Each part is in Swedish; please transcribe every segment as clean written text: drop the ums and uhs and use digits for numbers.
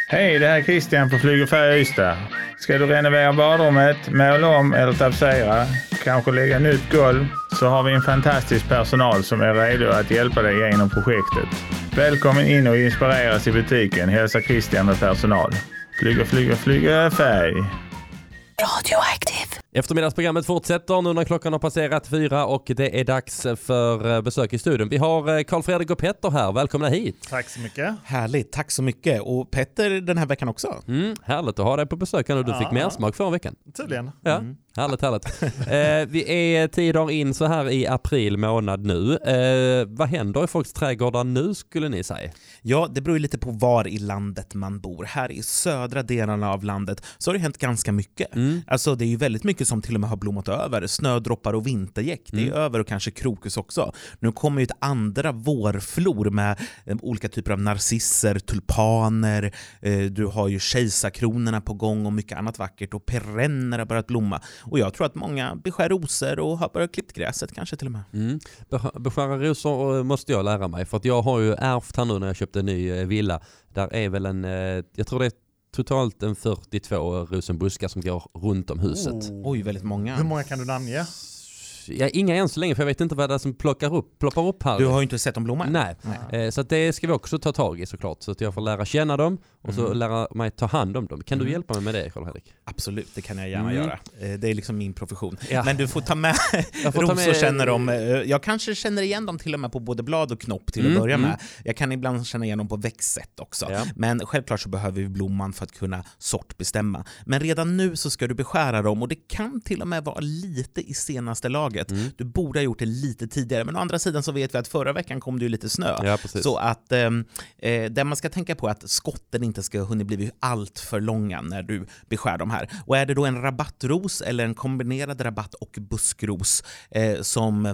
Hej, det här är Christian på Flyg och Färg Ystad. Ska du renovera badrummet, måla om eller tapetsera, kanske lägga nytt golv, så har vi en fantastisk personal som är redo att hjälpa dig genom projektet. Välkommen in och inspireras i butiken, hälsa Christian med personal. Flyga färg. Radioaktiv. Eftermiddagsprogrammet fortsätter nu när klockan har passerat 4 och det är dags för besök i studion. Vi har Carl Fredrik och Petter här. Välkomna hit. Tack så mycket. Härligt, tack så mycket. Och Petter den här veckan också. Härligt att ha dig på besök och du fick mer smak förra veckan. Tydligen. Ja, härligt. Vi är 10 dagar in så här i april månad nu. Vad händer i folks trädgårdar nu skulle ni säga? Ja, det beror ju lite på var i landet man bor. Här i södra delarna av landet så har det hänt ganska mycket. Alltså det är ju väldigt mycket som till och med har blommat över. Snödroppar och vintergäck, det är över, och kanske krokus också. Nu kommer ju ett andra vårflor med olika typer av narcisser, tulpaner. Du har ju kejsarkronorna på gång och mycket annat vackert, och perenner har börjat blomma. Och jag tror att många beskär rosor och har börjat klippt gräset kanske till och med. Beskära rosor måste jag lära mig, för att jag har ju ärvt här nu när jag köpte en ny villa. Där är väl jag tror det är totalt en 42 rosenbuskar som går runt om huset. Oj, väldigt många. Hur många kan du namnge? Ja, inga än så länge, för jag vet inte vad det är som ploppar upp här. Du har ju inte sett dem blomma. Nej. Så att det ska vi också ta tag i såklart. Så att jag får lära känna dem och så lära mig ta hand om dem. Kan du hjälpa mig med det, Carl-Henrik? Absolut, det kan jag gärna göra. Det är liksom min profession. Ja. Men du får ta med rosor och känna dem. Jag kanske känner igen dem till och med på både blad och knopp till att börja med. Jag kan ibland känna igen dem på växtsätt också. Ja. Men självklart så behöver vi blomman för att kunna sortbestämma. Men redan nu så ska du beskära dem, och det kan till och med vara lite i senaste laget. Du borde ha gjort det lite tidigare, men å andra sidan så vet vi att förra veckan kom det ju lite snö. Ja, så att där man ska tänka på att skotten inte ska hunna bli allt för långa när du beskär de här. Och är det då en rabattros eller en kombinerad rabatt- och buskros som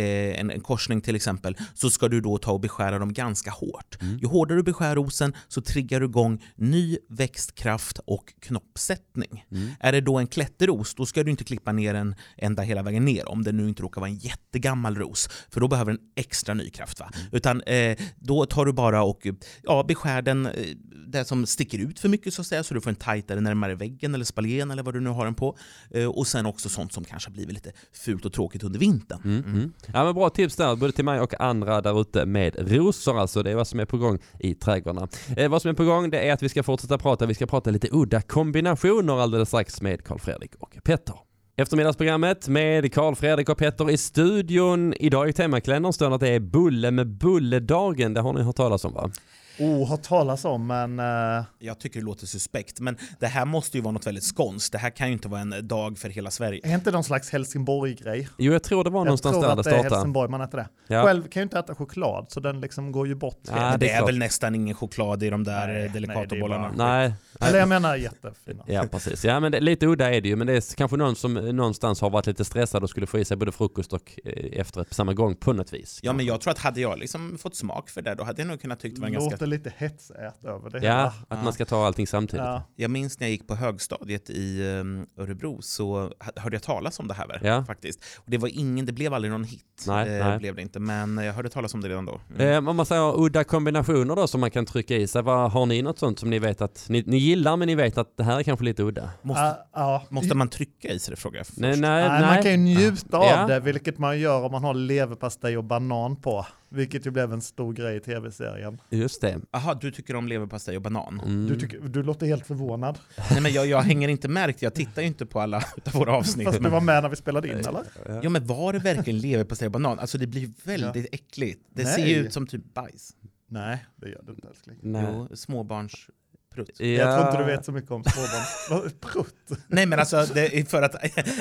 en korsning till exempel, så ska du då ta och beskära dem ganska hårt. Ju hårdare du beskär rosen så triggar du igång ny växtkraft och knoppsättning. Är det då en klätterros, då ska du inte klippa ner den ända hela vägen ner, om det nu inte råkar vara en jättegammal ros, för då behöver den extra ny kraft. Utan då tar du bara och beskär den det som sticker ut för mycket så att säga, så du får en tajtare närmare väggen eller spaljen eller vad du nu har den på. Och sen också sånt som kanske har blivit lite fult och tråkigt under vintern. Ja, men bra tips där, både till mig och andra där ute med rosor. Alltså det är vad som är på gång i trädgårdarna. Vad som är på gång, det är att vi ska fortsätta prata. Vi ska prata lite udda kombinationer alldeles strax med Carl Fredrik och Petter. Eftermiddagsprogrammet med Carl Fredrik och Petter i studion. Idag i temakalendern står att det är bulle med bulledagen. Det har ni hört talas om, va? Har talas om, men... Jag tycker det låter suspekt, men det här måste ju vara något väldigt skånskt. Det här kan ju inte vara en dag för hela Sverige. Är inte någon slags Helsingborg-grej? Jo, jag tror det var någonstans där det startade. Jag tror att det är Helsingborg man äter det. Ja. Själv kan ju inte äta choklad, så den liksom går ju bort. Ja, det är väl nästan ingen choklad i de där Delicatobollarna. Nej. Eller jag menar jättefina. Ja, precis. Ja, men lite udda är det ju, men det är kanske någon som någonstans har varit lite stressad och skulle få i sig både frukost och efterrätt på samma gång på något vis. Ja, men jag tror att hade jag liksom fått smak för det, då hade jag nog kunnat tycka det var en ganska... Låter lite hetsät över det. Ja, att man ska ta allting samtidigt. Ja. Jag minns när jag gick på högstadiet i Örebro, så hörde jag talas om det här faktiskt. Och det blev aldrig någon hit. Nej. Blev det inte, men jag hörde talas om det redan då. Om man säger udda kombinationer då som man kan trycka i sig, har ni något sånt som ni vet att ni gillar, men ni vet att det här är kanske lite udda? Måste man trycka i sig det, frågar jag först? Nej, man kan ju njuta av det, vilket man gör om man har leverpastej och banan på. Vilket ju blev en stor grej i tv-serien. Just det. Aha, du tycker om leverpastej och banan? Du låter helt förvånad. Nej, men jag hänger inte märkt. Jag tittar ju inte på alla av våra avsnitt. Fast du var med när vi spelade in, eller? Ja, men var det verkligen leverpastej och banan? Alltså det blir väldigt äckligt. Det ser ju ut som typ bajs. Nej, det gör du inte, älskling. Jo, småbarns prutt. Ja. Jag tror inte du vet så mycket om småbarns prutt. Nej, men alltså det är för att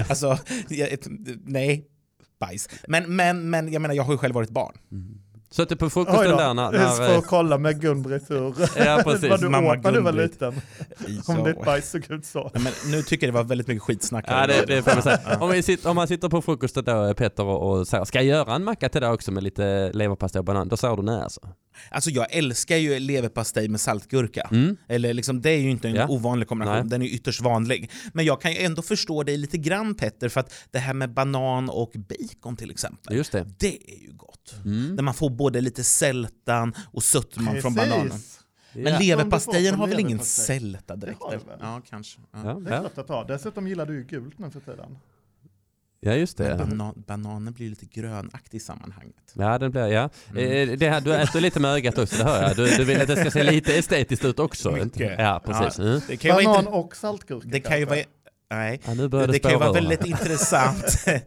nej, bajs. Men jag menar, jag har ju själv varit barn. Så att det på frukosten där när för att kolla med Gun-Britt ja, precis. vad du Mamma åt när du var liten. Ja. Om ditt bajs såg ut så. Ja, men nu tycker jag det var väldigt mycket skitsnack. Ja, det får man säga. Om man sitter på frukosten då, Petter, och säger, ska jag göra en macka till det också med lite leverpastej och banan? Då säger du nej alltså. Alltså jag älskar ju leverpastej med saltgurka. Eller liksom, det är ju inte en ovanlig kombination. Nej. Den är ytterst vanlig. Men jag kan ju ändå förstå dig lite grann, Petter, för att det här med banan och bacon till exempel. Just det. Det är ju gott. Där man får både lite sältan och sötman från bananen. Men Ja. leverpastejen har väl ingen Leverpastej. sälta direkt? Det har det väl. Ja, kanske. Ja. Ja, Det är ja. klart att ta. Dessutom gillar du ju gult nu för tiden. Ja, just det. Bananen blir lite grönaktig i sammanhanget. Ja, den blir, ja. Det här, du äter lite med ögat också, det hör jag. Du vill att det ska se lite estetiskt ut också. Mycket. Ja, precis. Mm. Det kan ju Banan vara och saltgurka. det kan ju vara Nej, Ja, nu börjar det kan ju vara spåra ur. väldigt intressant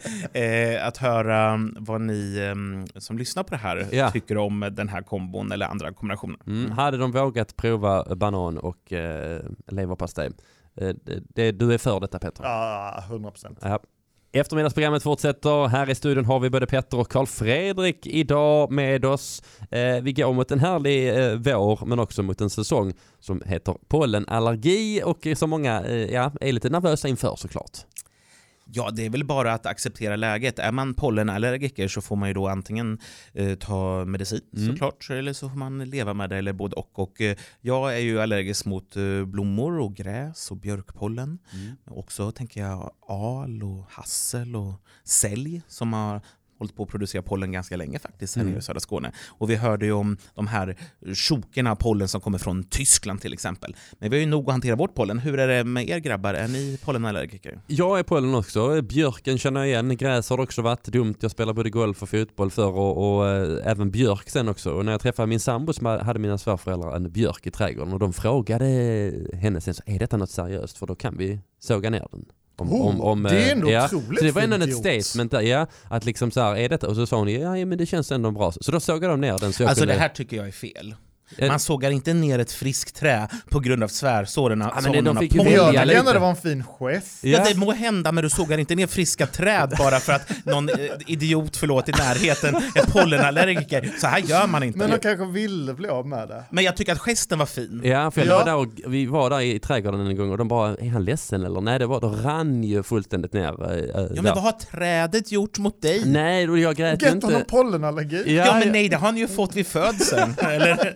att höra vad ni som lyssnar på det här tycker om den här kombon eller andra kombinationer. Hade de vågat prova banan och leverpastej? Du är för detta, Petter? Ja, 100%. Ja. Eftermiddagsprogrammet fortsätter. Här i studion har vi både Petter och Carl Fredrik idag med oss. Vi går mot en härlig vår, men också mot en säsong som heter pollenallergi och som många är lite nervösa inför, såklart. Ja, det är väl bara att acceptera läget. Är man pollenallergiker så får man ju då antingen ta medicin såklart, eller så får man leva med det, eller både och jag är ju allergisk mot blommor och gräs och björkpollen. Också tänker jag al och hassel och sälj som har hållit på att producera pollen ganska länge faktiskt här i södra Skåne. Och vi hörde ju om de här tjokerna av pollen som kommer från Tyskland till exempel. Men vi har ju nog att hantera vårt pollen. Hur är det med er grabbar? Är ni pollenallergiker? Jag är pollen också. Björken känner jag igen. Gräs har det också varit dumt. Jag spelar både golf och fotboll för och även björk sen också. Och när jag träffade min sambo så hade mina svärföräldrar en björk i trädgården och de frågade henne sen så är detta något seriöst? För då kan vi såga ner den. Det är ändå otroligt. Så det var ändå ett statement där, att liksom så här, är detta? Och så sa hon, ja men det känns ändå bra. Så då sågade de ner den. Så alltså det här tycker jag är fel. Man sågar inte ner ett friskt trä på grund av svärsårerna. Ja, men de fick ju välja lite. Det var en fin gest. Ja, det må hända, men du sågar inte ner friska träd bara för att någon idiot, i närheten är pollenallergiker. Så här gör man inte. Men de kanske ville bli av med det. Men jag tycker att gesten var fin. Ja, för vi var där i trädgården en gång och de bara, är han ledsen eller? Nej, det rann ju fullständigt ner. Ja, men vad har trädet gjort mot dig? Nej, jag grät ju inte. Get honom pollenallergi. Ja, men nej, det har ni ju fått vid födseln. Eller?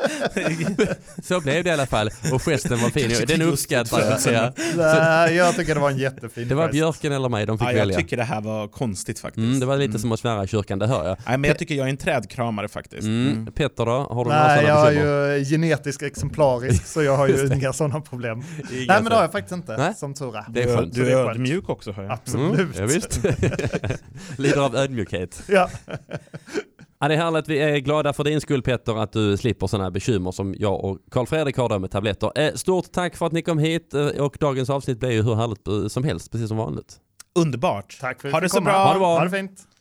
Så blev det i alla fall. Och gesten var fin. Den uppskattar jag. Nej, jag tycker det var en jättefin Det var gest. björken eller mig, de fick välja. Jag tycker det här var konstigt faktiskt. Det var lite som att svära i kyrkan, det hör jag. Nej, men jag tycker jag är en trädkramare faktiskt. Petter då? Har du Nej, några jag bekymmer? är ju genetiskt exemplarisk så jag har ju inga sådana problem. Nej, men det har jag faktiskt inte, Nej? som tur är. Det är skönt. Du är ödmjuk också, hör jag. Absolut. Ja, visst. Lider av ödmjukhet. Ja. Ja, det är härligt. Vi är glada för din skull, Petter, att du slipper sådana bekymmer som jag och Carl Fredrik har där med tabletter. Stort tack för att ni kom hit och dagens avsnitt blev ju hur härligt som helst, precis som vanligt. Underbart. Tack för att ha du det så kom. bra. Ha det bra. Ha det fint.